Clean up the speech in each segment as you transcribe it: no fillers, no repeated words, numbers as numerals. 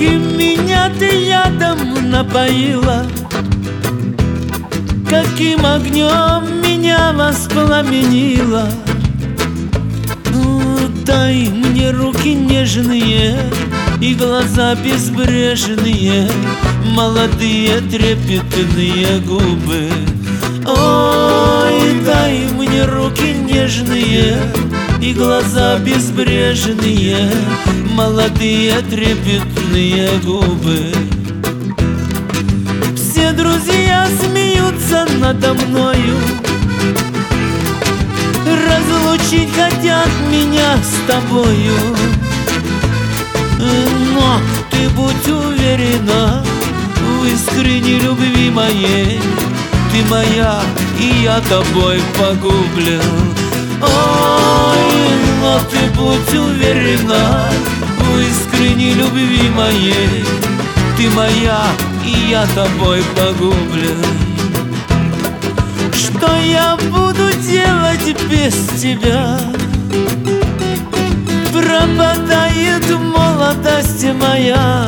Каким меня ты ядом напоила, каким огнем меня воспламенила. Дай мне руки нежные и глаза безбрежные, молодые трепетные губы. Ой, дай мне руки нежные и глаза безбрежные, молодые трепетные губы. Все друзья смеются надо мною, разлучить хотят меня с тобою. Но ты будь уверена в искренней любви моей, ты моя, и я тобой погублен. Ой, но ты будь уверена в искренней любви моей, ты моя, и я тобой погублен. Что я буду делать без тебя? Пропадает молодость моя.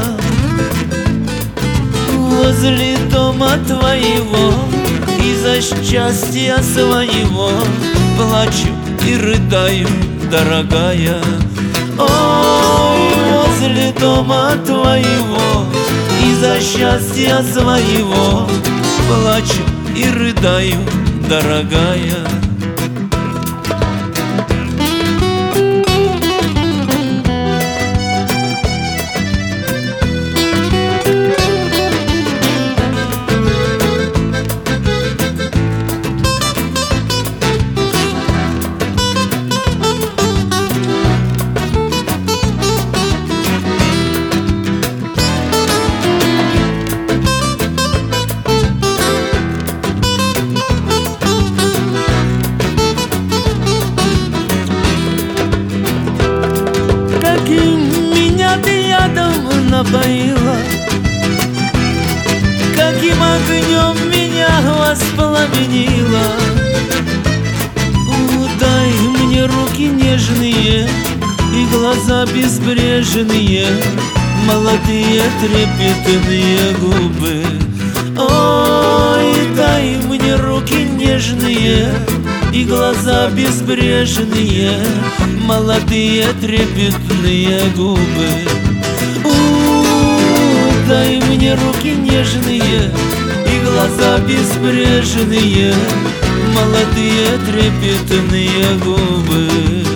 Возле дома твоего из-за счастья своего плачу и рыдаю, дорогая. Ой, возле дома твоего из-за счастья своего плачу и рыдаю, дорогая. Меня ты ядом напоила, каким огнем меня воспламенила. Дай мне руки нежные и глаза безбрежные, молодые трепетные губы. Ой, дай мне руки нежные и глаза безбрежные, молодые трепетные губы. Дай мне руки нежные и глаза безбрежные, молодые трепетные губы.